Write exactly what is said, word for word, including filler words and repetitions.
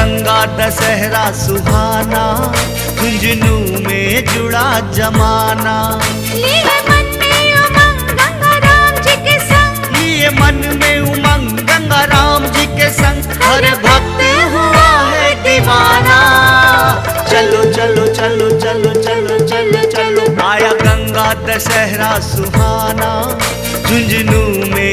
गंगा दशहरा सुहाना, झुंझुनू में जुड़ा जमाना। लिए मन में उमंग गंगा राम जी के संग, लिए मन में उमंग गंगा राम जी के संग, हर भक्त हुआ है दीवाना। चलो चलो चलो चलो चलो चलो चलो, आया गंगा दशहरा सुहाना, झुंझुनू में